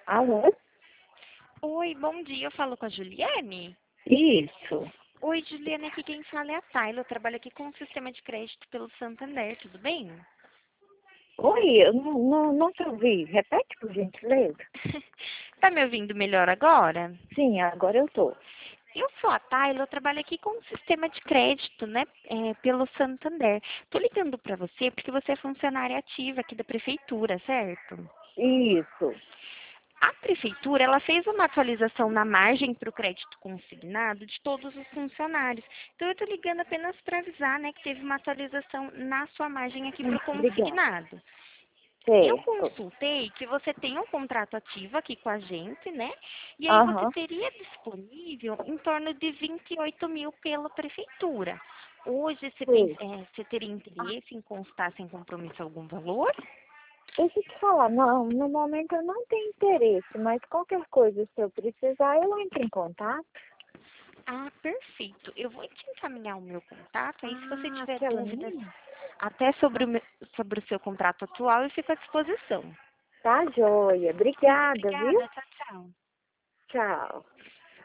Alô? Oi, bom dia. Eu falo com a Juliane? Isso. Oi, Juliane, aqui quem fala é a Tayla. Eu trabalho aqui com o sistema de crédito pelo Santander, tudo bem? Oi, eu não te ouvi. Repete, por gentileza. Tá me ouvindo melhor agora? Sim, agora eu tô. Eu sou a Tayla, eu trabalho aqui com o sistema de crédito, né, pelo Santander. Tô ligando pra você porque você é funcionária ativa aqui da prefeitura, certo? Isso. A prefeitura, ela fez uma atualização na margem para o crédito consignado de todos os funcionários. Então, eu estou ligando apenas para avisar, né, que teve uma atualização na sua margem aqui para o Obrigada. consignado. Eu Certo. consultei que você tem um contrato ativo aqui com a gente, né? E aí você Aham. teria disponível em torno de 28 mil pela prefeitura. Hoje Sei. você teria interesse em constar sem compromisso algum valor? Deixa eu te falar, não, no momento eu não tenho interesse, mas qualquer coisa, se eu precisar, eu entro em contato. Ah, perfeito. Eu vou te encaminhar o meu contato, aí se você tiver Aquela dúvidas menina? até sobre o seu contrato atual, eu fico à disposição. Tá joia. Muito Obrigada, viu? obrigada. Tchau, tchau. Tchau.